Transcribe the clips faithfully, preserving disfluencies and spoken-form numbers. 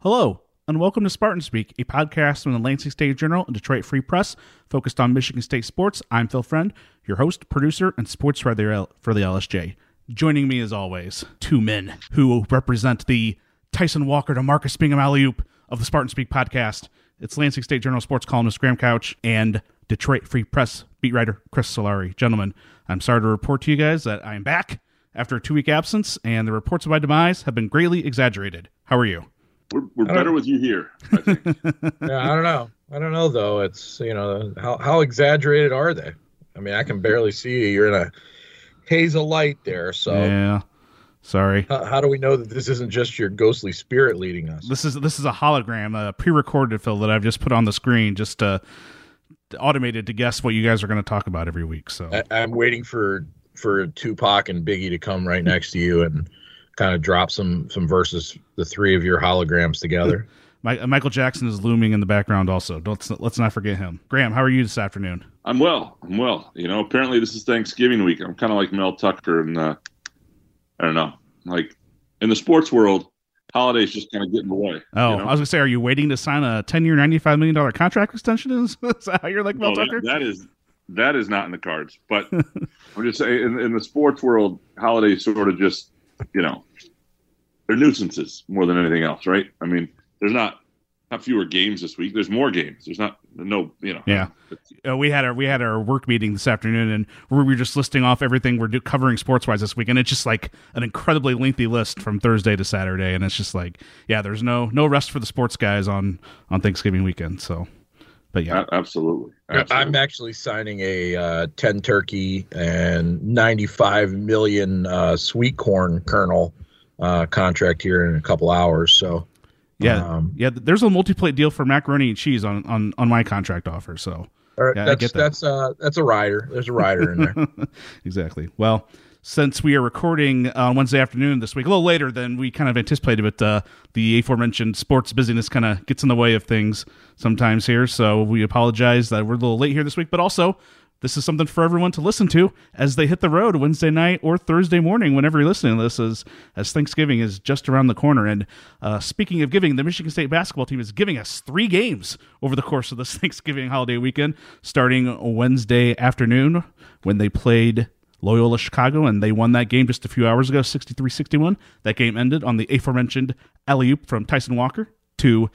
Hello, and welcome to Spartan Speak, a podcast from the Lansing State Journal and Detroit Free Press, focused on Michigan State sports. I'm Phil Friend, your host, producer, and sports writer for the L S J. Joining me, as always, two men who represent the Tyson Walker to Marcus Bingham alley-oop of the Spartan Speak podcast. It's Lansing State Journal sports columnist Graham Couch and Detroit Free Press beat writer Chris Solari. Gentlemen, I'm sorry to report to you guys that I am back after a two-week absence, and the reports of my demise have been greatly exaggerated. How are you? We're, we're better with you here, I think. Yeah, I don't know. I don't know, though. It's, you know, how, how exaggerated are they? I mean, I can barely see you. You're in a haze of light there. So yeah, sorry. How, how do we know that this isn't just your ghostly spirit leading us? This is this is a hologram, a pre-recorded, Phil, that I've just put on the screen, just uh, automated to guess what you guys are going to talk about every week. So I, I'm waiting for for Tupac and Biggie to come right next to you and kind of drop some some verses, the three of your holograms together. My, Michael Jackson is looming in the background also. Don't, let's not forget him. Graham, how are you this afternoon? I'm well. I'm well. You know, apparently this is Thanksgiving week. I'm kind of like Mel Tucker, and uh, I don't know. Like, in the sports world, holidays just kind of get in the way. Oh, you know? I was going to say, are you waiting to sign a ten-year, ninety-five million dollars contract extension? Is that how you're like Mel no, Tucker? That, that is that is not in the cards. But I'm just saying, in, in the sports world, holidays sort of just, you know, they're nuisances more than anything else, right? I mean, there's not not fewer games this week. There's more games. There's not no, you know. Yeah, uh, we had our we had our work meeting this afternoon, and we were just listing off everything we're do, covering sports wise this week, and it's just like an incredibly lengthy list from Thursday to Saturday, and it's just like, yeah, there's no no rest for the sports guys on on Thanksgiving weekend. So, but yeah, absolutely. absolutely. I'm actually signing a uh, ten turkey and ninety-five million uh, sweet corn kernel uh contract here in a couple hours. So yeah um, yeah there's a multi-plate deal for macaroni and cheese on on, on my contract offer. So right, yeah, that's I get that. that's uh that's a rider. There's a rider in there. Exactly. Well, since we are recording on Wednesday afternoon this week, a little later than we kind of anticipated, but uh, the aforementioned sports busyness kind of gets in the way of things sometimes here, so we apologize that we're a little late here this week, but also this is something for everyone to listen to as they hit the road Wednesday night or Thursday morning, whenever you're listening to this, as, as Thanksgiving is just around the corner. And uh, speaking of giving, the Michigan State basketball team is giving us three games over the course of this Thanksgiving holiday weekend, starting Wednesday afternoon when they played Loyola Chicago, and they won that game just a few hours ago, sixty-three sixty-one. That game ended on the aforementioned alley-oop from Tyson Walker to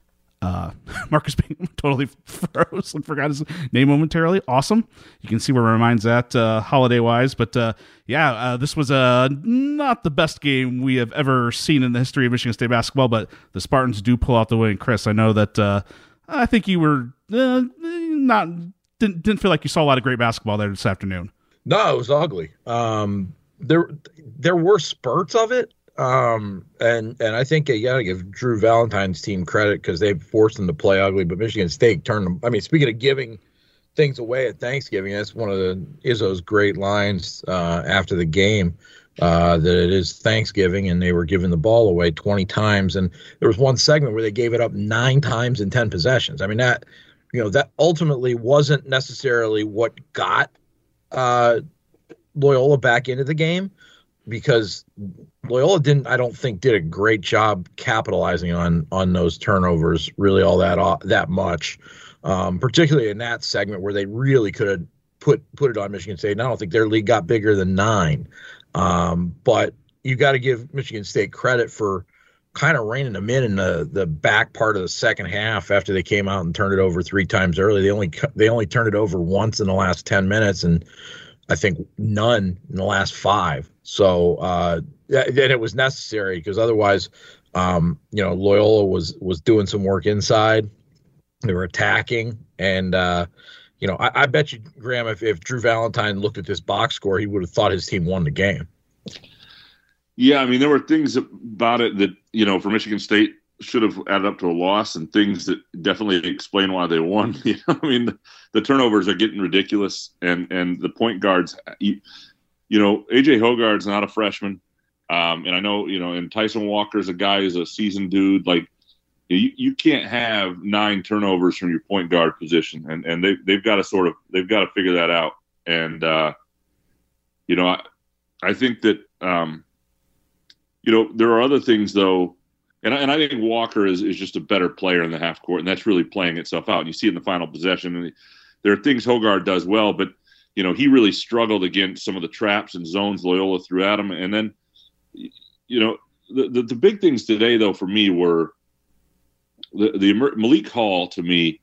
Uh, Marcus Bingham. Totally froze and forgot his name momentarily. Awesome. You can see where my mind's at uh, holiday-wise. But uh, yeah, uh, this was uh, not the best game we have ever seen in the history of Michigan State basketball, but the Spartans do pull out the win. Chris, I know that uh, I think you were uh, not didn't, didn't feel like you saw a lot of great basketball there this afternoon. No, it was ugly. Um, there there were spurts of it. Um, and, and I think you got to give Drew Valentine's team credit because they forced them to play ugly, but Michigan State turned them. I mean, speaking of giving things away at Thanksgiving, that's one of the Izzo's great lines uh, after the game, uh, that it is Thanksgiving and they were giving the ball away twenty times. And there was one segment where they gave it up nine times in ten possessions. I mean, that, you know, that ultimately wasn't necessarily what got uh, Loyola back into the game, because Loyola didn't, I don't think, did a great job capitalizing on on those turnovers really all that that much, um, particularly in that segment where they really could have put put it on Michigan State. And I don't think their lead got bigger than nine. Um, but you got to give Michigan State credit for kind of reining them in in the, the back part of the second half after they came out and turned it over three times early. They only they only turned it over once in the last ten minutes, and I think none in the last five. So uh, then it was necessary because otherwise, um, you know, Loyola was was doing some work inside. They were attacking, and uh, you know, I, I bet you, Graham, if, if Drew Valentine looked at this box score, he would have thought his team won the game. Yeah, I mean, there were things about it that, you know, for Michigan State should have added up to a loss, and things that definitely explain why they won. You know, I mean, the, the turnovers are getting ridiculous, and and the point guards. You, you know, A J Hoggard's not a freshman, um, and I know, you know, and Tyson Walker's a guy who's a seasoned dude. Like, you, you can't have nine turnovers from your point guard position, and and they they've got to sort of they've got to figure that out. And uh, you know, I, I think that um, you know, there are other things though And, and I think Walker is, is just a better player in the half court, and that's really playing itself out. And you see it in the final possession. And there are things Hoggard does well, but, you know, he really struggled against some of the traps and zones Loyola threw at him. And then, you know, the, the, the big things today, though, for me were the, the Malik Hall, to me,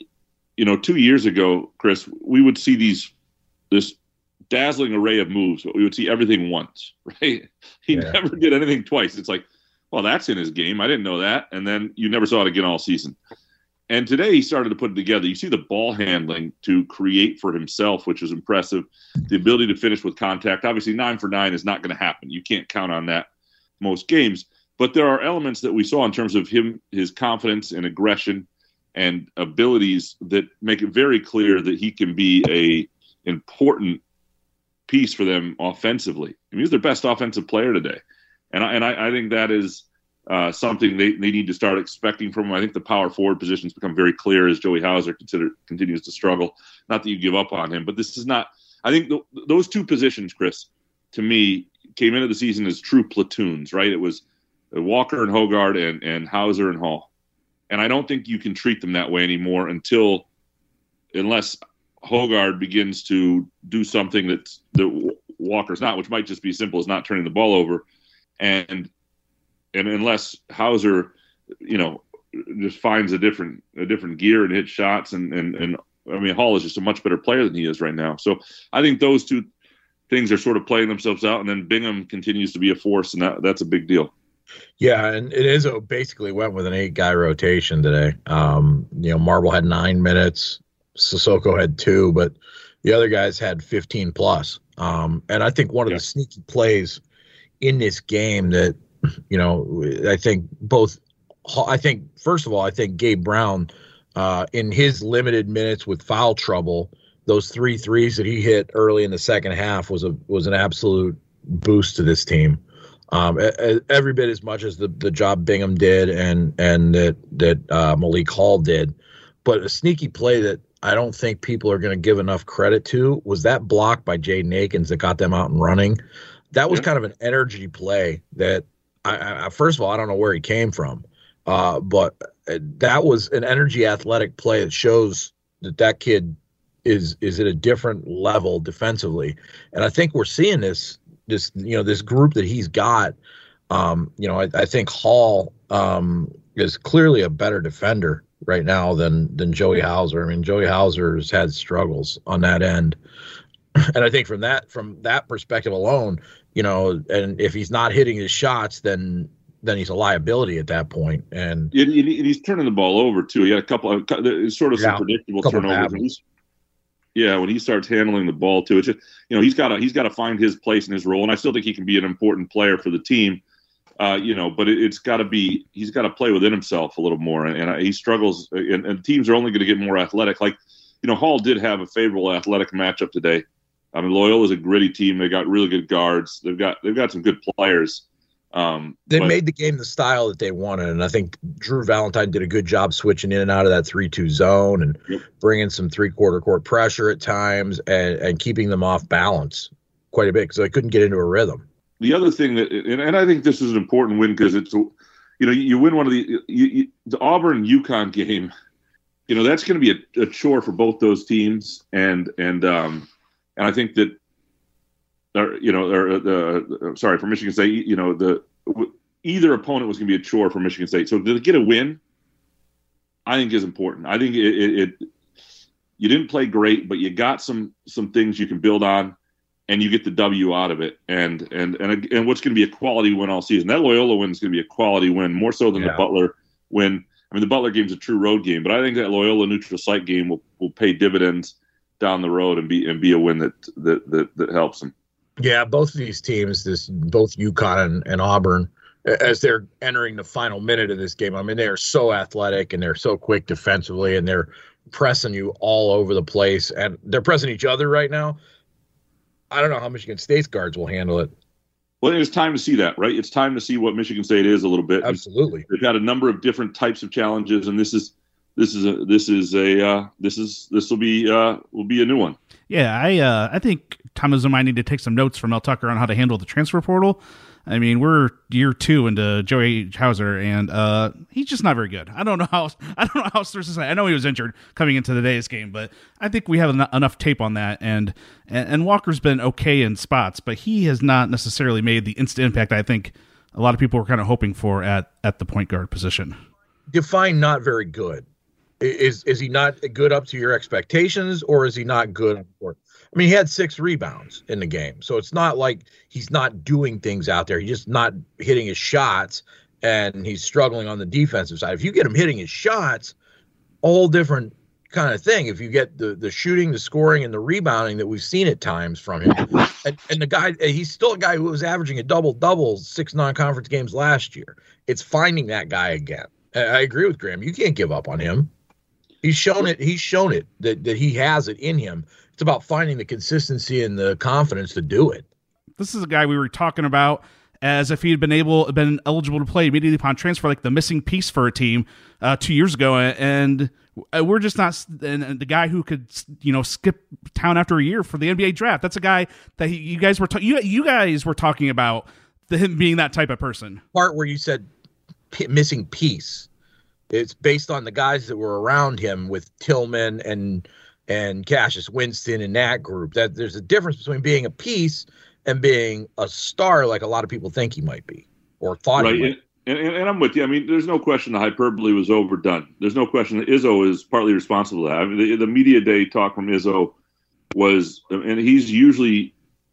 you know, two years ago, Chris, we would see these this dazzling array of moves, but we would see everything once, right? He yeah. never did anything twice. It's like, well, that's in his game. I didn't know that. And then you never saw it again all season. And today he started to put it together. You see the ball handling to create for himself, which is impressive. The ability to finish with contact. Obviously, nine for nine is not going to happen. You can't count on that most games. But there are elements that we saw in terms of him, his confidence and aggression and abilities that make it very clear that he can be a important piece for them offensively. I mean, he's their best offensive player today. And I, and I, I think that is uh, something they, they need to start expecting from him. I think the power forward positions become very clear as Joey Hauser consider, continues to struggle. Not that you give up on him, but this is not – I think th- those two positions, Chris, to me, came into the season as true platoons, right? It was Walker and Hoggard and, and Hauser and Hall. And I don't think you can treat them that way anymore until – unless Hoggard begins to do something that's, that Walker's not, which might just be simple as not turning the ball over. And and unless Hauser, you know, just finds a different a different gear and hits shots, and, and, and I mean, Hall is just a much better player than he is right now. So I think those two things are sort of playing themselves out, and then Bingham continues to be a force, and that, that's a big deal. Yeah, and it is a, basically went with an eight-guy rotation today. Um, you know, Marble had nine minutes, Sissoko had two, but the other guys had fifteen plus. Um, and I think one of yeah. the sneaky plays in this game that, you know, I think both, I think, first of all, I think Gabe Brown, uh, in his limited minutes with foul trouble, those three threes that he hit early in the second half was a was an absolute boost to this team. Um, every bit as much as the, the job Bingham did and and that that uh, Malik Hall did. But a sneaky play that I don't think people are going to give enough credit to was that block by Jaden Akins that got them out and running. That was kind of an energy play that, I, I, first of all, I don't know where he came from, uh, but that was an energy athletic play that shows that that kid is is at a different level defensively. And I think we're seeing this, this you know, this group that he's got. Um, you know, I, I think Hall um, is clearly a better defender right now than than Joey Hauser. I mean, Joey Hauser's had struggles on that end. And I think from that from that perspective alone, you know, and if he's not hitting his shots, then then he's a liability at that point. And, and he's turning the ball over too. He had a couple of sort of yeah, some predictable turnovers. Yeah, when he starts handling the ball too, it's just, you know, he's got to he's got to find his place in his role, and I still think he can be an important player for the team. Uh, you know, but it, it's got to be he's got to play within himself a little more, and, and he struggles. And, and teams are only going to get more athletic. Like, you know, Hall did have a favorable athletic matchup today. I mean, Loyola is a gritty team. They got really good guards. They've got they've got some good players. Um, they but, made the game the style that they wanted, and I think Drew Valentine did a good job switching in and out of that three two zone and yep. bringing some three-quarter court pressure at times and, and keeping them off balance quite a bit because they couldn't get into a rhythm. The other thing that, and, and I think this is an important win because it's, you know, you win one of the you, you, the Auburn UConn game. You know, that's going to be a, a chore for both those teams, and and um, and I think that. Or, you know, or the sorry for Michigan State. You know, the either opponent was going to be a chore for Michigan State. So to get a win, I think is important. I think it, it, it you didn't play great, but you got some some things you can build on, and you get the W out of it. And and and and what's going to be a quality win all season? That Loyola win is going to be a quality win, more so than yeah. the Butler win. I mean, the Butler game is a true road game, but I think that Loyola neutral site game will, will pay dividends down the road and be and be a win that that that, that helps them. Yeah, both of these teams, this both UConn and, and Auburn, as they're entering the final minute of this game, I mean, they are so athletic and they're so quick defensively, and they're pressing you all over the place, and they're pressing each other right now. I don't know how Michigan State's guards will handle it. Well, it's time to see that, right? It's time to see what Michigan State is a little bit. Absolutely, they've got a number of different types of challenges, and this is this is a this is a uh, this is this will be uh, will be a new one. Yeah, I uh, I think Tom Izzo might need to take some notes from Mel Tucker on how to handle the transfer portal. I mean, we're year two into Joey Hauser, and uh, he's just not very good. I don't know how I don't know how else to say. I know he was injured coming into today's game, but I think we have en- enough tape on that. And, and and Walker's been okay in spots, but he has not necessarily made the instant impact I think a lot of people were kind of hoping for at at the point guard position. Define not very good. Is is he not good up to your expectations, or is he not good on the court? I mean, he had six rebounds in the game, so it's not like he's not doing things out there. He's just not hitting his shots, and he's struggling on the defensive side. If you get him hitting his shots, a whole different kind of thing. If you get the the shooting, the scoring, and the rebounding that we've seen at times from him, and, and the guy, he's still a guy who was averaging a double-double six non-conference games last year. It's finding that guy again. I agree with Graham. You can't give up on him. He's shown it. He's shown it that, that he has it in him. It's about finding the consistency and the confidence to do it. This is a guy we were talking about as if he had been able, been eligible to play immediately upon transfer, like the missing piece for a team uh, two years ago, and we're just not. And the guy who could, you know, skip town after a year for the N B A draft. That's a guy that he, you guys were ta- you you guys were talking about the, him being that type of person. Part where you said p- missing piece. It's based on the guys that were around him with Tillman and and Cassius Winston and that group. That there's a difference between being a piece and being a star, like a lot of people think he might be or thought right. he might. And, and, and I'm with you. I mean, there's no question the hyperbole was overdone. There's no question that Izzo is partly responsible for that. I mean, the, the media day talk from Izzo was, and he's usually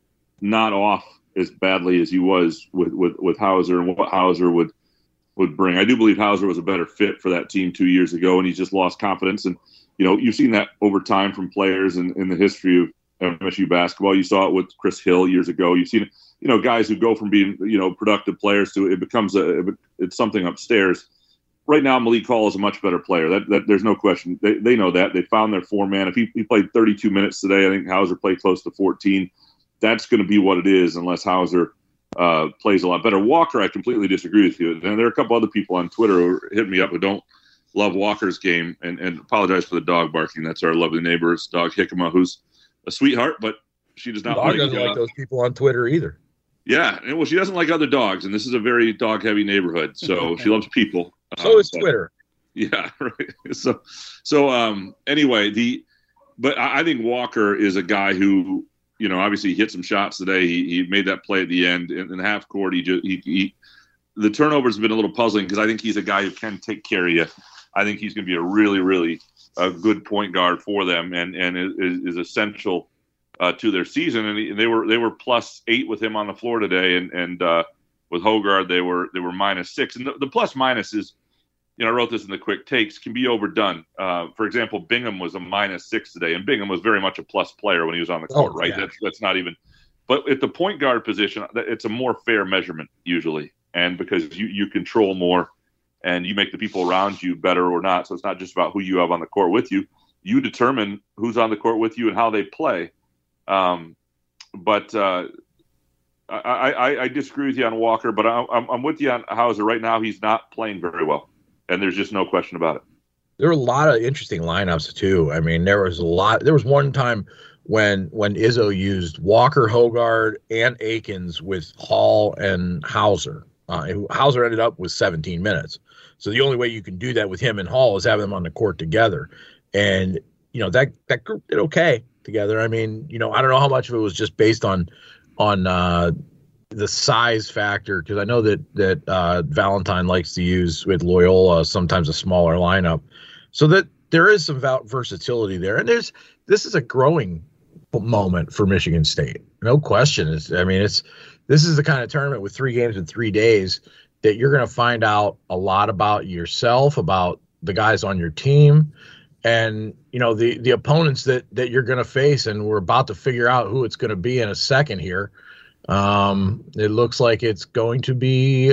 not off as badly as he was with, with, with Hauser and what Hauser would would bring. I do believe Hauser was a better fit for that team two years ago, and he's just lost confidence. And, you know, you've seen that over time from players in, in the history of M S U basketball. You saw it with Chris Hill years ago. You've seen it, you know, guys who go from being, you know, productive players to it becomes a, it's something upstairs. Right now, Malik Hall is a much better player. That, that there's no question. They they know that. They found their four man. If he, he played thirty-two minutes today, I think Hauser played close to fourteen. That's going to be what it is unless Hauser Uh, plays a lot better. Walker, I completely disagree with you. And there are a couple other people on Twitter who hit me up who don't love Walker's game and, and apologize for the dog barking. That's our lovely neighbor's dog, Hickama, who's a sweetheart, but she does not Dog like, doesn't uh, like those people on Twitter either. Yeah, and, well, she doesn't like other dogs, and this is a very dog-heavy neighborhood, so she loves people. So um, is but, Twitter. Yeah, right. So, so um, anyway, the but I, I think Walker is a guy who, you know, obviously he hit some shots today. He he made that play at the end in, in half court. He just he, he the turnovers have been a little puzzling because I think he's a guy who can take care of you. I think he's going to be a really really a good point guard for them and and is, is essential uh, to their season. And, he, and they were they were plus eight with him on the floor today, and and uh, with Hogard they were they were minus six. And the, the plus minus is, you know, I wrote this in the quick takes, can be overdone. Uh, for example, Bingham was a minus six today, and Bingham was very much a plus player when he was on the court, oh, right? Yeah. That's that's not even. But at the point guard position, it's a more fair measurement usually, and because you, you control more, and you make the people around you better or not. So it's not just about who you have on the court with you. You determine who's on the court with you and how they play. Um, but uh, I, I, I disagree with you on Walker, but I, I'm I'm with you on Hauser. Right now, he's not playing very well. And there's just no question about it. There were a lot of interesting lineups too. I mean, there was a lot. There was one time when when Izzo used Walker, Hogard, and Akins with Hall and Hauser. Uh, Hauser ended up with seventeen minutes. So the only way you can do that with him and Hall is have them on the court together. And you know that that group did okay together. I mean, you know, I don't know how much of it was just based on on. Uh, the size factor, because I know that that uh, Valentine likes to use with Loyola sometimes a smaller lineup, so that there is some val- versatility there. And there's this is a growing moment for Michigan State, no question. It's, I mean, it's this is the kind of tournament with three games in three days that you're going to find out a lot about yourself, about the guys on your team, and you know the the opponents that that you're going to face. And we're about to figure out who it's going to be in a second here. Um, it looks like it's going to be,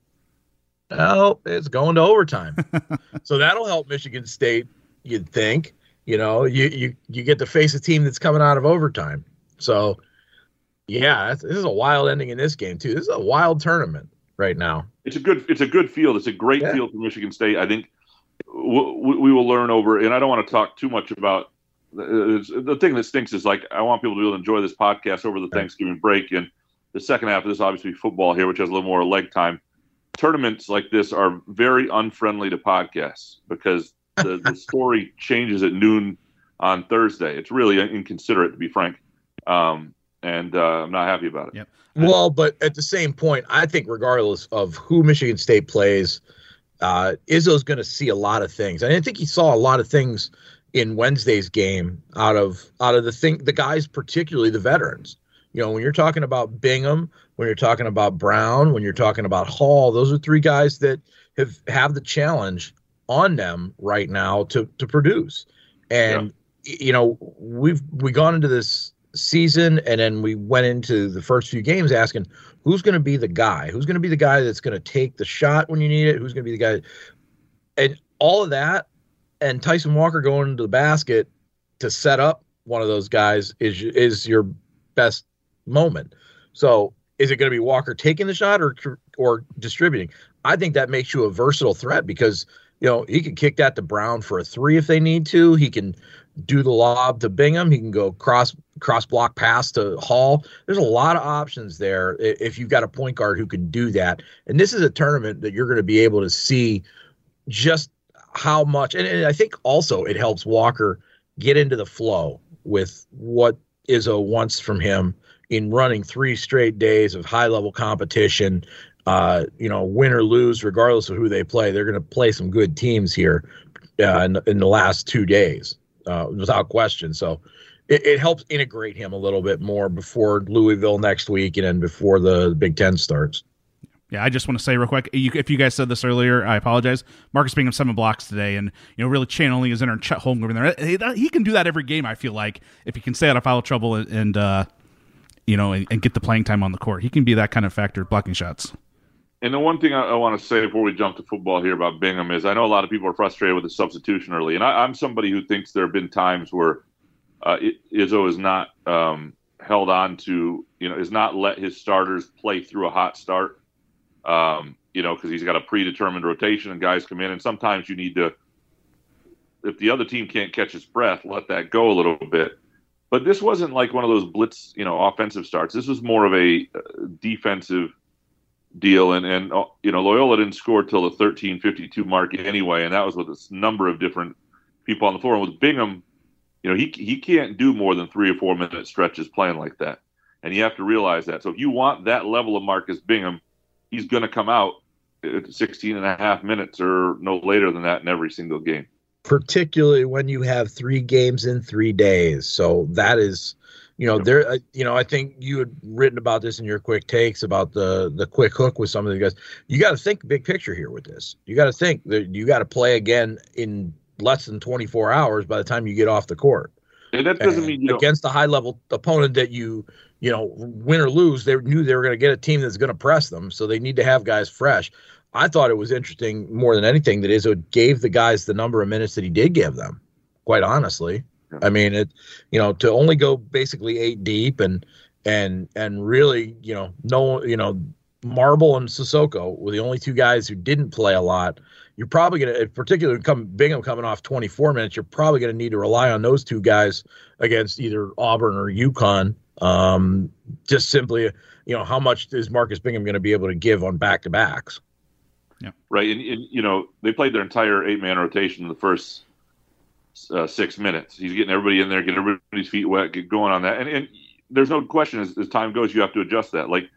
well, it's going to overtime. So that'll help Michigan State, you'd think. You know, you, you, you get to face a team that's coming out of overtime. So, yeah, this is a wild ending in this game, too. This is a wild tournament right now. It's a good it's a good field. It's a great yeah. field for Michigan State. I think we, we will learn over, and I don't want to talk too much about the, the thing that stinks is, like, I want people to be able to enjoy this podcast over the Thanksgiving break, and the second half of this, obviously football here, which has a little more leg time. Tournaments like this are very unfriendly to podcasts because the, the story changes at noon on Thursday. It's really inconsiderate, to be frank. Um, and uh, I'm not happy about it. Yep. Well, but at the same point, I think regardless of who Michigan State plays, uh, Izzo's going to see a lot of things. And I think he saw a lot of things in Wednesday's game out of out of the thing, the guys, particularly the veterans. You know, when you're talking about Bingham, when you're talking about Brown, when you're talking about Hall, those are three guys that have have the challenge on them right now to to produce. And yeah. you know, we've we gone into this season, and then we went into the first few games asking who's going to be the guy, who's going to be the guy that's going to take the shot when you need it, who's going to be the guy, and all of that. And Tyson Walker going into the basket to set up one of those guys is is your best moment. So is it going to be Walker taking the shot or or distributing? I think that makes you a versatile threat because, you know, he can kick that to Brown for a three if they need to. He can do the lob to Bingham. He can go cross cross block pass to Hall. There's a lot of options there if you've got a point guard who can do that. And this is a tournament that you're going to be able to see just how much. And, and I think also it helps Walker get into the flow with what Izzo wants from him in running three straight days of high-level competition. Uh, you know, win or lose, regardless of who they play, they're going to play some good teams here uh, in, in the last two days, uh, without question. So it, it helps integrate him a little bit more before Louisville next week and then before the Big Ten starts. Yeah, I just want to say real quick, you, if you guys said this earlier, I apologize. Marcus Bingham, seven blocks today, and you know, really channeling his inner Chet Holmgren there. He, he can do that every game, I feel like, if he can stay out of foul trouble and, and uh, you know, and, and get the playing time on the court. He can be that kind of factor blocking shots. And the one thing I, I want to say before we jump to football here about Bingham is I know a lot of people are frustrated with the substitution early, and I, I'm somebody who thinks there have been times where uh, Izzo is not um, held on to, you know, is not let his starters play through a hot start. Um, you know, because he's got a predetermined rotation and guys come in, and sometimes you need to, if the other team can't catch its breath, let that go a little bit. But this wasn't like one of those blitz, you know, offensive starts. This was more of a uh, defensive deal, and and uh, you know, Loyola didn't score till the thirteen fifty-two mark anyway, and that was with a number of different people on the floor. And with Bingham, you know, he he can't do more than three or four minute stretches playing like that, and you have to realize that. So if you want that level of Marcus Bingham, he's going to come out at sixteen and a half minutes or no later than that in every single game. Particularly when you have three games in three days. So that is, you know, there, uh, you know, I think you had written about this in your quick takes about the, the quick hook with some of the guys. You got to think big picture here with this. You got to think that you got to play again in less than twenty-four hours by the time you get off the court. And that doesn't and mean you against a high level opponent that you, you know, win or lose, they knew they were going to get a team that's going to press them. So they need to have guys fresh. I thought it was interesting more than anything that Izzo gave the guys the number of minutes that he did give them, quite honestly. Yeah. I mean, it, you know, to only go basically eight deep and, and, and really, you know, no, you know, Marble and Sissoko were the only two guys who didn't play a lot. You're probably going to, particularly come Bingham coming off twenty-four minutes, you're probably going to need to rely on those two guys against either Auburn or UConn. Um, just simply, you know, how much is Marcus Bingham going to be able to give on back-to-backs? Yeah, right. And, and, you know, they played their entire eight-man rotation in the first uh, six minutes. He's getting everybody in there, getting everybody's feet wet, get going on that. And, and there's no question as, as time goes, you have to adjust that. Like,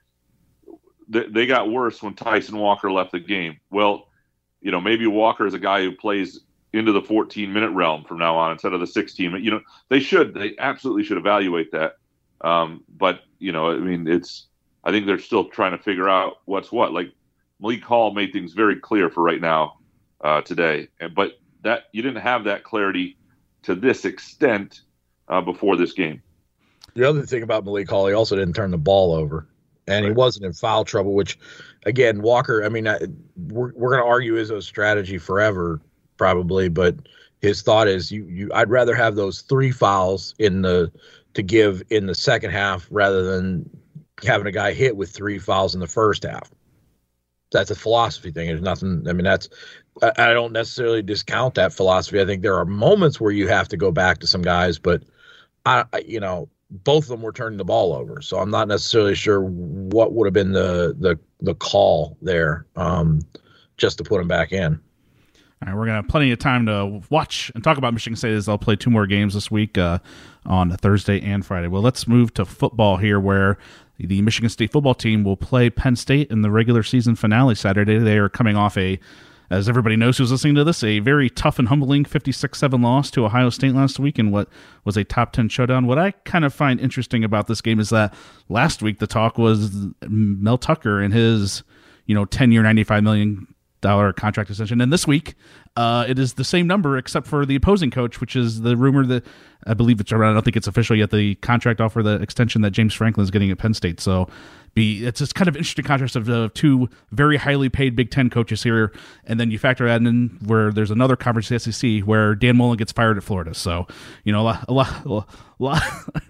they, they got worse when Tyson Walker left the game. Well, you know, maybe Walker is a guy who plays into the fourteen-minute realm from now on instead of the sixteen. You know, they should. They absolutely should evaluate that. Um, but, you know, I mean, it's – I think they're still trying to figure out what's what. Like, Malik Hall made things very clear for right now uh, today. And, but that you didn't have that clarity to this extent uh, before this game. The other thing about Malik Hall, he also didn't turn the ball over. And right. He wasn't in foul trouble, which, again, Walker, I mean, I, we're, we're going to argue Izzo's strategy forever, probably. But his thought is, you, you, I'd rather have those three fouls in the to give in the second half rather than having a guy hit with three fouls in the first half. That's a philosophy thing. There's nothing. I mean, that's. I, I don't necessarily discount that philosophy. I think there are moments where you have to go back to some guys, but I, I you know, both of them were turning the ball over. So I'm not necessarily sure what would have been the the the call there, um, just to put them back in. All right, we're going to have plenty of time to watch and talk about Michigan State as they'll play two more games this week uh, on Thursday and Friday. Well, let's move to football here, where the Michigan State football team will play Penn State in the regular season finale Saturday. They are coming off a, as everybody knows who's listening to this, a very tough and humbling fifty-six seven loss to Ohio State last week in what was a top ten showdown. What I kind of find interesting about this game is that last week the talk was Mel Tucker and his, you know, ten-year, ninety-five million dollars dollar contract extension, and this week uh, it is the same number except for the opposing coach, which is the rumor that I believe it's around. I don't think it's official yet. The contract offer, the extension that James Franklin is getting at Penn State. So, be it's just kind of interesting contrast of uh, two very highly paid Big Ten coaches here, and then you factor that in where there's another conference, the S E C, where Dan Mullen gets fired at Florida. So, you know, a lot, a lot, a lot,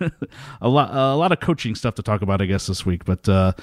a lot, a lot of coaching stuff to talk about, I guess, this week. But, uh,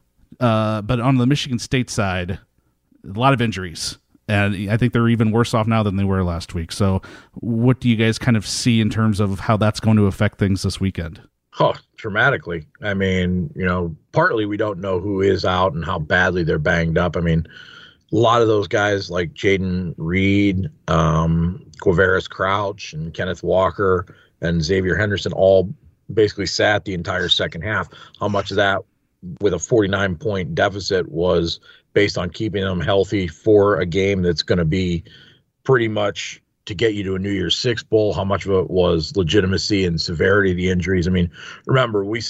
uh, but on the Michigan State side, a lot of injuries, and I think they're even worse off now than they were last week. So what do you guys kind of see in terms of how that's going to affect things this weekend? Oh, dramatically. I mean, you know, partly we don't know who is out and how badly they're banged up. I mean, a lot of those guys like Jaden Reed, um, Quavaris Crouch, and Kenneth Walker and Xavier Henderson all basically sat the entire second half. How much of that with a forty-nine point deficit was based on keeping them healthy for a game that's going to be pretty much to get you to a New Year's Six bowl? How much of it was legitimacy and severity of the injuries? I mean, remember, we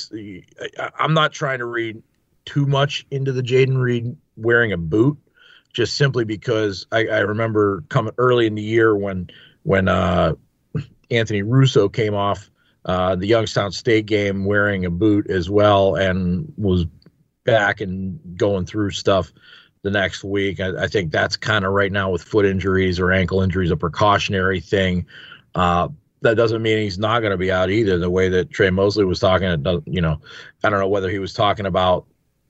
I'm not trying to read too much into the Jaden Reed wearing a boot, just simply because I, I remember coming early in the year when when uh, Anthony Russo came off uh, the Youngstown State game wearing a boot as well and was back and going through stuff the next week. I, I think that's kind of right now with foot injuries or ankle injuries, a precautionary thing. Uh, that doesn't mean he's not going to be out either. The way that Trey Mosley was talking, you know, I don't know whether he was talking about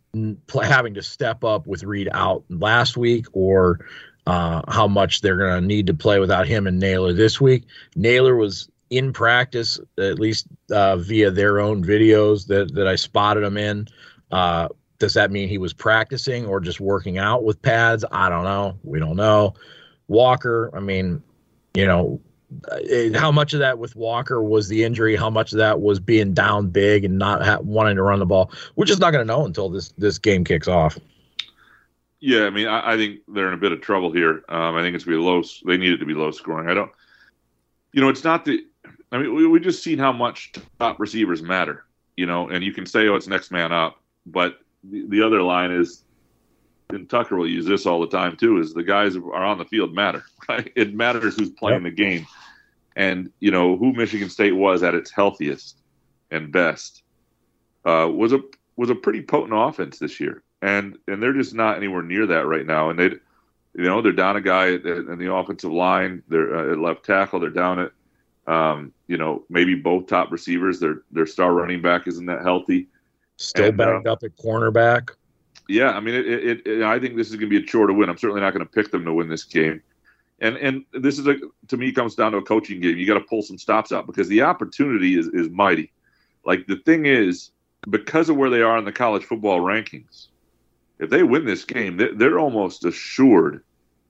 having to step up with Reed out last week or uh, how much they're going to need to play without him and Naylor this week. Naylor was in practice, at least uh, via their own videos that, that I spotted him in. Uh, Does that mean he was practicing or just working out with pads? I don't know. We don't know. Walker, I mean, you know, how much of that with Walker was the injury? How much of that was being down big and not ha- wanting to run the ball? We're just not going to know until this, this game kicks off. Yeah, I mean, I, I think they're in a bit of trouble here. Um, I think it's going to be low. They need it to be low scoring. I don't, you know, it's not the, I mean, we, we just seen how much top receivers matter, you know, and you can say, oh, it's next man up, but The, the other line is, and Tucker will use this all the time too, is the guys who are on the field matter. Right? It matters who's playing yep. the game. And, you know, who Michigan State was at its healthiest and best uh, was a was a pretty potent offense this year. And and they're just not anywhere near that right now. And they, you know, they're down a guy at, at, in the offensive line. They're uh, at left tackle. They're down at, um, you know, maybe both top receivers. Their their star running back isn't that healthy. Still and, banged uh, up at cornerback. Yeah, I mean, it, it, it. I think this is going to be a chore to win. I'm certainly not going to pick them to win this game. And and this is a to me comes down to a coaching game. You got to pull some stops out because the opportunity is is mighty. Like the thing is, because of where they are in the college football rankings, if they win this game, they're, they're almost assured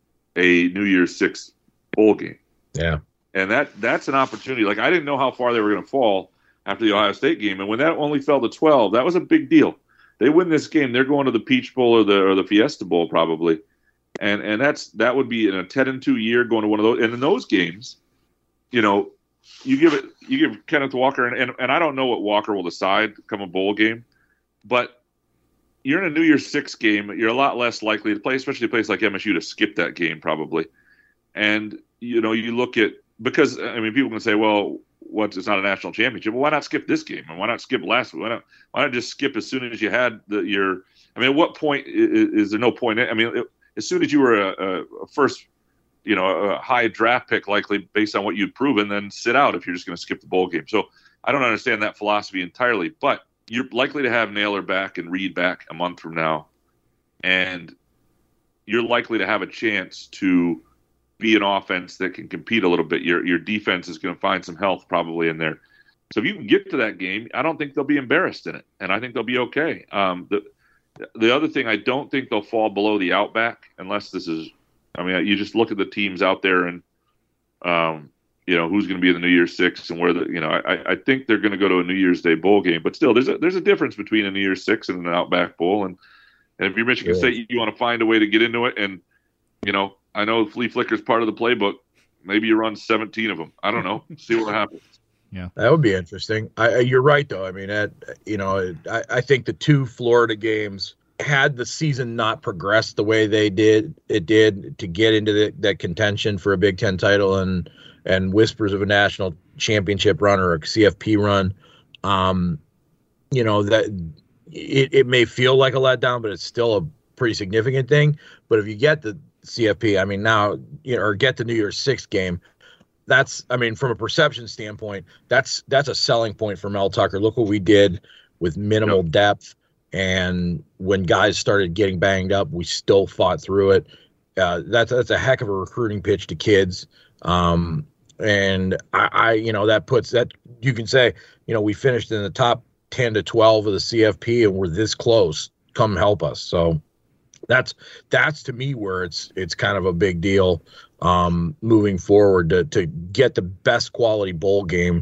a New Year's Six bowl game. Yeah, and that that's an opportunity. Like I didn't know how far they were going to fall after the Ohio State game, and when that only fell to twelve, that was a big deal. They win this game, they're going to the Peach Bowl or the or the Fiesta Bowl probably, and and that's that would be in a ten and two year going to one of those. And in those games, you know, you give it you give Kenneth Walker, and and, and I don't know what Walker will decide come a bowl game, but you're in a New Year's Six game, you're a lot less likely to play, especially a place like M S U, to skip that game probably. And you know, you look at because I mean, people can say, well, what's it's not a national championship. Well, why not skip this game? And why not skip last week? Why not, why not just skip as soon as you had the, your – I mean, at what point is, is there no point? In, I mean, it, as soon as you were a, a first, you know, a high draft pick likely based on what you'd proven, then sit out if you're just going to skip the bowl game. So I don't understand that philosophy entirely. But you're likely to have Naylor back and Reed back a month from now. And you're likely to have a chance to – be an offense that can compete a little bit. Your your defense is going to find some health probably in there. So if you can get to that game, I don't think they'll be embarrassed in it, and I think they'll be okay. Um, the the other thing, I don't think they'll fall below the Outback unless this is. I mean, you just look at the teams out there, and um, you know who's going to be in the New Year's Six and where the you know I, I think they're going to go to a New Year's Day bowl game, but still, there's a there's a difference between a New Year's Six and an Outback Bowl, and and if you're Michigan Yeah. State, you want to find a way to get into it, and you know I know flea flicker is part of the playbook. Maybe you run seventeen of them. I don't know. See what happens. That would be interesting. I, I- you're right, though. I mean, that, you know, I, I think the two Florida games, had the season not progressed the way they did, it did to get into the, that contention for a Big Ten title and and whispers of a national championship run or a C F P run, um, you know, that it, it may feel like a letdown, but it's still a pretty significant thing. But if you get the C F P, I mean, now, you know, or get the New Year's Six game, that's, I mean, from a perception standpoint, that's that's a selling point for Mel Tucker. Look what we did with minimal Yep. depth, and when guys started getting banged up, we still fought through it. Uh, that's that's a heck of a recruiting pitch to kids, um, and I, I, you know, that puts that you can say, you know, we finished in the top ten to twelve of the C F P, and we're this close. Come help us. So that's that's to me where it's it's kind of a big deal. Um, moving forward to, to get the best quality bowl game.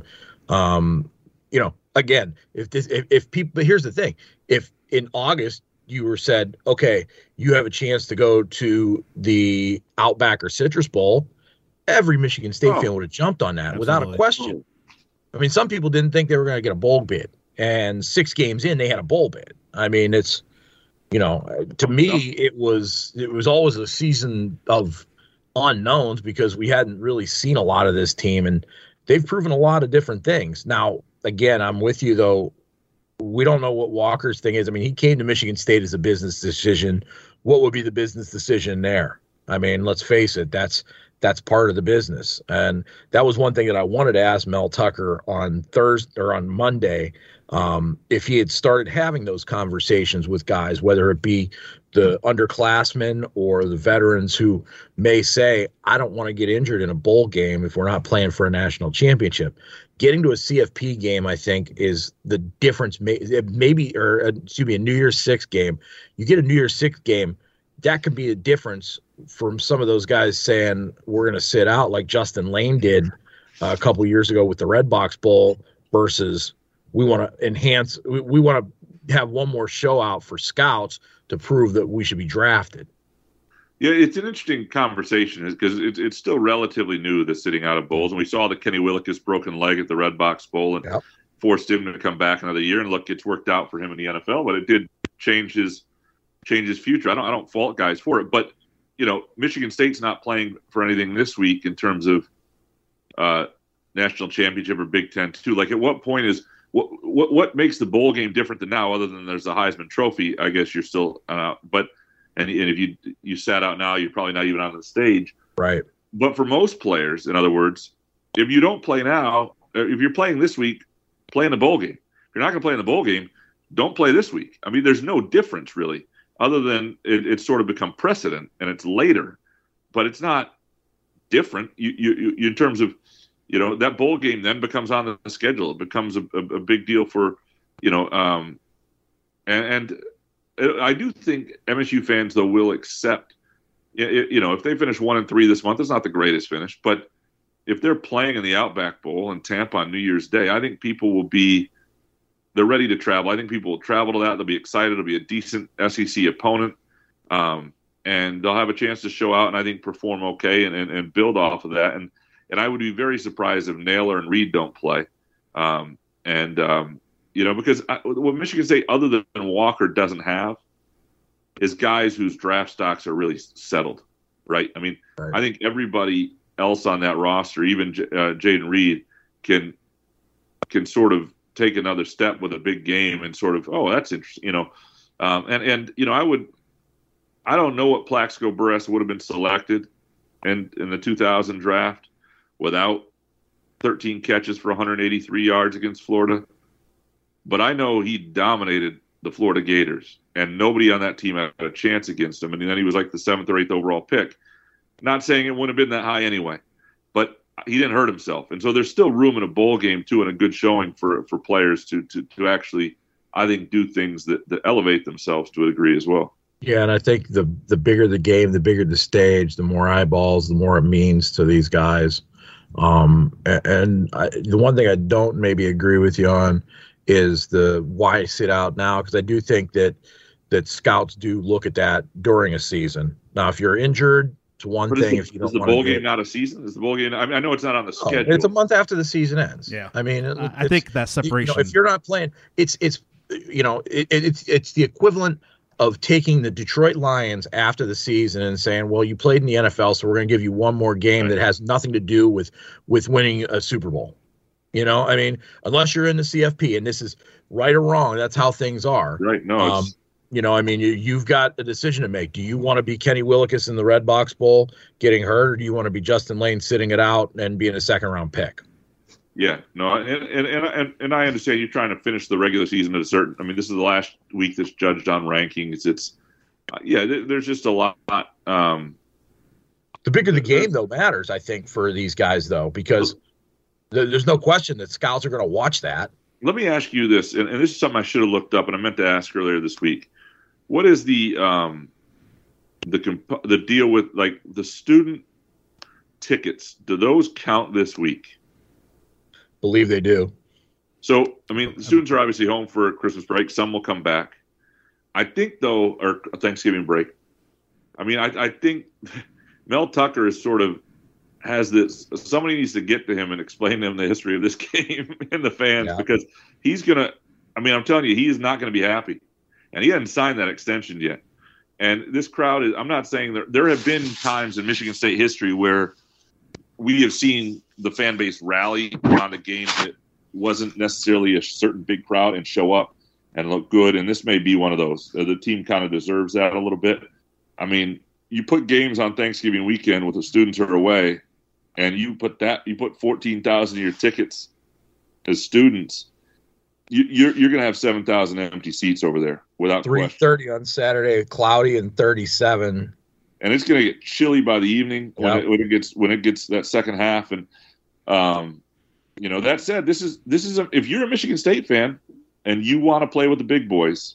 Um, you know, again, if this, if, if people, but here's the thing, if in August you were said, okay, you have a chance to go to the Outback or Citrus Bowl, every Michigan State Oh, fan would have jumped on that without a absolutely. question. I mean, some people didn't think they were going to get a bowl bid, and six games in, they had a bowl bid. I mean, it's, you know, to me, it was, it was always a season of unknowns because we hadn't really seen a lot of this team, and they've proven a lot of different things. Now, again, I'm with you though. We don't know what Walker's thing is. I mean, he came to Michigan State as a business decision. What would be the business decision there? I mean, let's face it, that's that's part of the business. And that was one thing that I wanted to ask Mel Tucker on Thursday or on Monday, um, if he had started having those conversations with guys, whether it be the underclassmen or the veterans who may say, I don't want to get injured in a bowl game if we're not playing for a national championship. Getting to a C F P game, I think, is the difference. May, maybe, or uh, excuse me, a New Year's Six game. You get a New Year's Six game, that could be a difference from some of those guys saying we're going to sit out like Justin Lane did uh, a couple years ago with the Red Box Bowl versus we want to enhance, we, we want to have one more show out for scouts to prove that we should be drafted. Yeah, it's an interesting conversation because it's it's still relatively new, the sitting out of bowls, and we saw the Kenny Willekes broken leg at the Red Box Bowl and Yep. forced him to come back another year. And look, it's worked out for him in the N F L, but it did change his change his future. I don't I don't fault guys for it, but you know, Michigan State's not playing for anything this week in terms of uh, national championship or Big Ten too. Like, at what point is what what what makes the bowl game different than now, other than there's a Heisman Trophy? I guess you're still uh, but. And, and if you you sat out now, you're probably not even on the stage. Right. But for most players, in other words, if you don't play now, if you're playing this week, play in the bowl game. If you're not going to play in the bowl game, don't play this week. I mean, there's no difference really, other than it, it's sort of become precedent and it's later, but it's not different. You, you, you in terms of, you know, that bowl game then becomes on the schedule. It becomes a, a, a big deal for, you know, um, and. and I do think M S U fans, though, will accept, you know, if they finish one and three this month, it's not the greatest finish, but if they're playing in the Outback Bowl in Tampa on New Year's Day, I think people will be, they're ready to travel. I think people will travel to that. They'll be excited. It'll be a decent S E C opponent, um, and they'll have a chance to show out and I think perform okay and, and, and build off of that. And and I would be very surprised if Naylor and Reed don't play. Um, and um, You know, because I, what Michigan State, other than Walker, doesn't have is guys whose draft stocks are really settled, right? I mean, Right. I think everybody else on that roster, even J- uh, Jaden Reed, can can sort of take another step with a big game and sort of, oh, that's interesting, you know. Um, and and you know, I would, I don't know what Plaxico Burress would have been selected in in the two thousand draft without thirteen catches for one hundred eighty-three yards against Florida. But I know he dominated the Florida Gators, and nobody on that team had a chance against him. And then he was like the seventh or eighth overall pick. Not saying it wouldn't have been that high anyway. But he didn't hurt himself. And so there's still room in a bowl game too, and a good showing for, for players to, to, to actually, I think, do things that, that elevate themselves to a degree as well. Yeah, and I think the the bigger the game, the bigger the stage, the more eyeballs, the more it means to these guys. Um, and and I, the one thing I don't maybe agree with you on is the why sit out now, because I do think that that scouts do look at that during a season. Now, if you're injured, it's one but thing. The, if you don't is the want bowl to game not a season? Is the bowl game? I mean, I know it's not on the schedule. Oh, it's a month after the season ends. Yeah, I mean, it, I think that separation. You know, if you're not playing, it's it's you know it, it's it's the equivalent of taking the Detroit Lions after the season and saying, well, you played in the N F L, so we're going to give you one more game right. that has nothing to do with with winning a Super Bowl. You know, I mean, unless you're in the C F P, and this is right or wrong, that's how things are. Right. No, um, you know, I mean, you, you've got a decision to make. Do you want to be Kenny Willekes in the Red Box Bowl getting hurt, or do you want to be Justin Lane sitting it out and being a second round pick? Yeah, no, and and, and and I understand you're trying to finish the regular season at a certain. I mean, this is the last week that's judged on rankings. It's, uh, yeah, there's just a lot. Um, the bigger the game, though, matters. I think for these guys, though, because th- there's no question that scouts are going to watch that. Let me ask you this, and, and this is something I should have looked up, and I meant to ask earlier this week. What is the um, the comp- the deal with like the student tickets? Do those count this week? Believe they do. So, I mean, the students are obviously home for Christmas break. Some will come back. I think, though, or Thanksgiving break. I mean, I, I think Mel Tucker is sort of has this. Somebody needs to get to him and explain to him the history of this game and the fans, yeah. because he's going to, I mean, I'm telling you, he is not going to be happy. And he hasn't signed that extension yet. And this crowd is, I'm not saying that there have been times in Michigan State history where we have seen the fan base rally around a game that wasn't necessarily a certain big crowd and show up and look good. And this may be one of those. The team kind of deserves that a little bit. I mean, you put games on Thanksgiving weekend with the students are away, and you put that, you put fourteen thousand of your tickets as students, you, you're, you're going to have seven thousand empty seats over there without three thirty on Saturday, cloudy and thirty-seven. And it's going to get chilly by the evening when, yep. it, when it gets when it gets that second half. And um, you know, that said, this is this is a, if you're a Michigan State fan and you want to play with the big boys,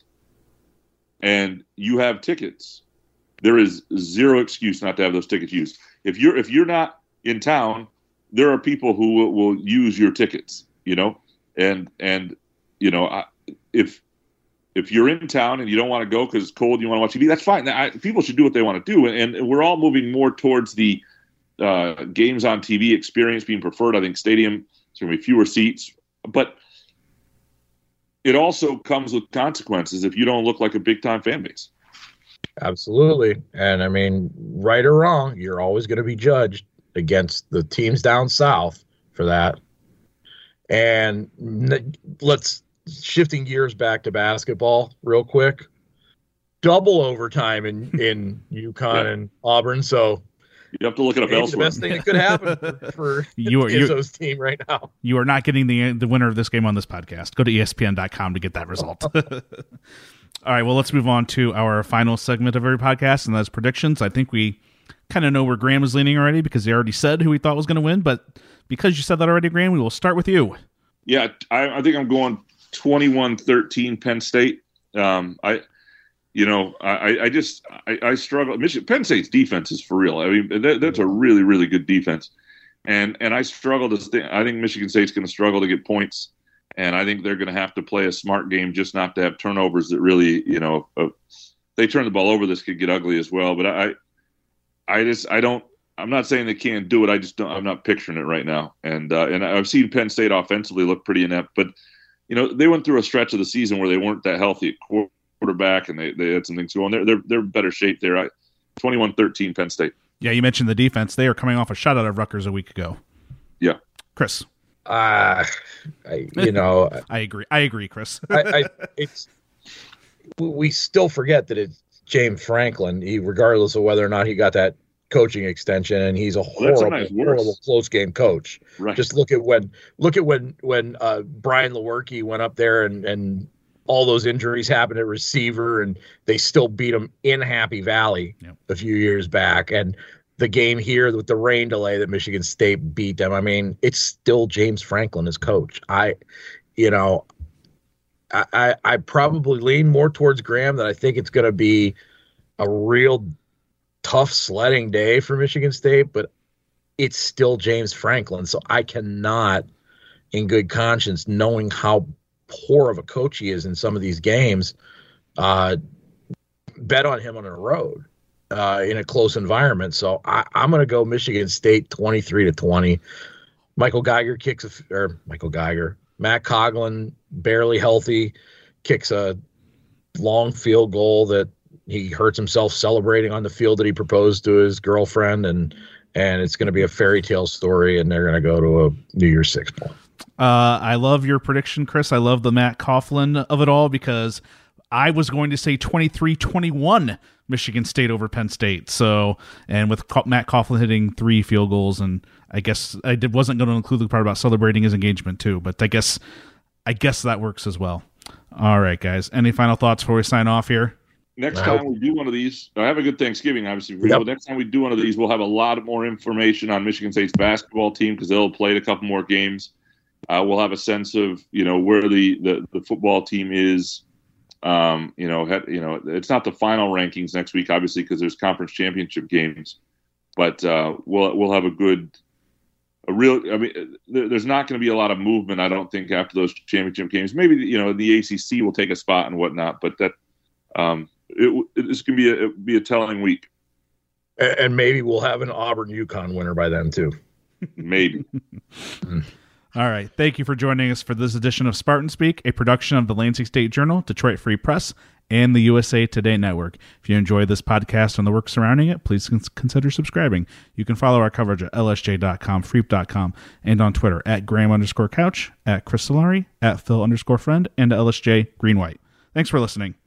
and you have tickets, there is zero excuse not to have those tickets used. If you're if you're not in town, there are people who will, will use your tickets. You know, and and you know, I, if. If you're in town and you don't want to go because it's cold and you want to watch T V, that's fine. I, people should do what they want to do. And, and we're all moving more towards the uh, games on T V experience being preferred. I think stadium, there's going to be fewer seats. But it also comes with consequences if you don't look like a big-time fan base. Absolutely. And, I mean, right or wrong, you're always going to be judged against the teams down south for that. And let's – shifting gears back to basketball real quick, double overtime in, in UConn yeah. and Auburn. So you have to look it up elsewhere. The best thing that could happen for, for you are, Izzo's team right now. You are not getting the the winner of this game on this podcast. Go to E S P N dot com to get that result. All right, well, let's move on to our final segment of every podcast, and that's predictions. I think we kind of know where Graham is leaning already because he already said who he thought was going to win. But because you said that already, Graham, we will start with you. Yeah, I, I think I'm going twenty-one thirteen Penn State. Um, I, you know, I, I just I, I struggle. Michigan, Penn State's defense is for real. I mean, that, that's a really really good defense, and and I struggle to. St- I think Michigan State's going to struggle to get points, and I think they're going to have to play a smart game just not to have turnovers that really, you know, uh, they turn the ball over. This could get ugly as well. But I, I just I don't. I'm not saying they can't do it. I just don't. I'm not picturing it right now. And uh, and I've seen Penn State offensively look pretty inept, but. You know, they went through a stretch of the season where they weren't that healthy at quarterback, and they, they had some things going. They're they're they're in better shape there. I, twenty-one thirteen Penn State. Yeah, you mentioned the defense. They are coming off a shutout of Rutgers a week ago. Yeah, Chris. Uh, I, you know, I agree. I agree, Chris. I, I, it's we still forget that it's James Franklin. He, regardless of whether or not he got that coaching extension, and he's a horrible, well, a nice horrible close game coach. Right. Just look at when, look at when, when uh, Brian Lewerke went up there and, and all those injuries happened at receiver, and they still beat him in Happy Valley yep. a few years back. And the game here with the rain delay that Michigan State beat them. I mean, it's still James Franklin as coach. I, you know, I, I, I probably lean more towards Graham, that I think it's going to be a real tough sledding day for Michigan State, but it's still James Franklin. So I cannot, in good conscience, knowing how poor of a coach he is in some of these games, uh, bet on him on the road. Uh, in a close environment. So I, I'm going to go Michigan State twenty-three to twenty. Michael Geiger kicks a, or Michael Geiger, Matt Coughlin, barely healthy, kicks a long field goal that he hurts himself celebrating on the field that he proposed to his girlfriend. And, and it's going to be a fairy tale story, and they're going to go to a New Year's Six bowl. Uh, I love your prediction, Chris. I love the Matt Coughlin of it all, because I was going to say twenty-three twenty-one Michigan State over Penn State. So, and with Matt Coughlin hitting three field goals, and I guess I did, wasn't going to include the part about celebrating his engagement too, but I guess I guess that works as well. All right, guys. Any final thoughts before we sign off here? Next time we do one of these, I have a good Thanksgiving, obviously. Yep. Next time we do one of these, we'll have a lot more information on Michigan State's basketball team, because they'll have played a couple more games. Uh, we'll have a sense of, you know, where the, the, the football team is. Um, you know, had, you know, it's not the final rankings next week, obviously, because there's conference championship games. But uh, we'll we'll have a good, a real. I mean, there, there's not going to be a lot of movement, I don't think, after those championship games. Maybe, you know, the A C C will take a spot and whatnot, but that um, it, it's going to be a be a telling week. And maybe we'll have an Auburn UConn winner by then too. Maybe. All right. Thank you for joining us for this edition of Spartan Speak, a production of the Lansing State Journal, Detroit Free Press, and the U S A Today Network. If you enjoy this podcast and the work surrounding it, please consider subscribing. You can follow our coverage at L S J dot com, freep dot com, and on Twitter at Graham underscore couch, at Chris Solari, at Phil underscore friend, and at L S J Green White. Thanks for listening.